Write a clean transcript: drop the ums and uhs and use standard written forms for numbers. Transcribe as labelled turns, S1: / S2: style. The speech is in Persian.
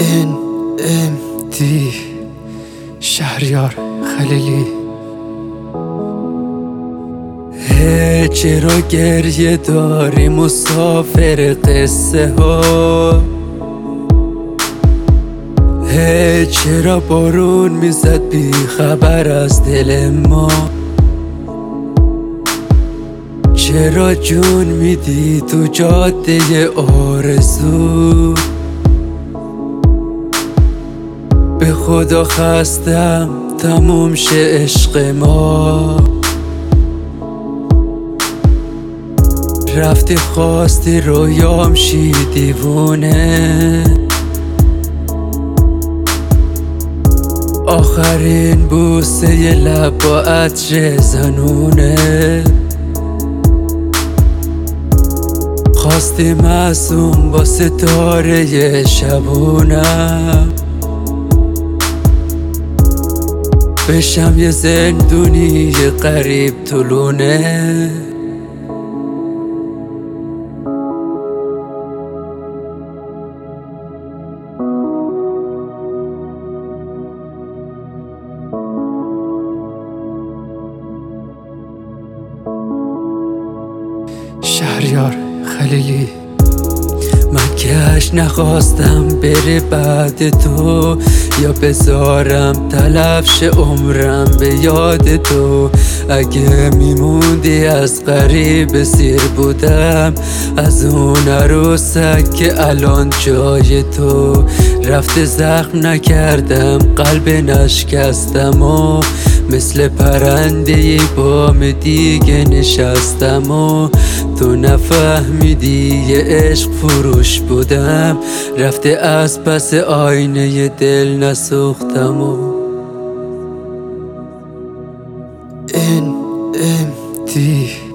S1: NMD شهریار خلیلی. چرا گریه داری مسافر قصه ها؟ چرا بارون میزد بی خبر از دل ما؟ چرا جون میدی تو جاده آرزو؟ به خدا خستم تموم شه عشق ما. رفتی خواستی رویام شی دیوونه، آخرین بوسه ی لب با عطر زنونه. خواستی معصوم با ستاره ی شبونم، بشم یه زندونی غریب طولونه. شهریار خلیلی. من کش نخواستم بره بعد تو، یا بذارم تلفش عمرم به یاد تو. اگه میموندی از غریب سیر بودم، از اون عروسک که الان جای تو. رفته زخم نکردم قلب نشکستم و مثل پرنده بام دیگه نشستم و تو نفهمیدی یه عشق فروش بودم. رفته از پس آینه دل نسوختم و NMD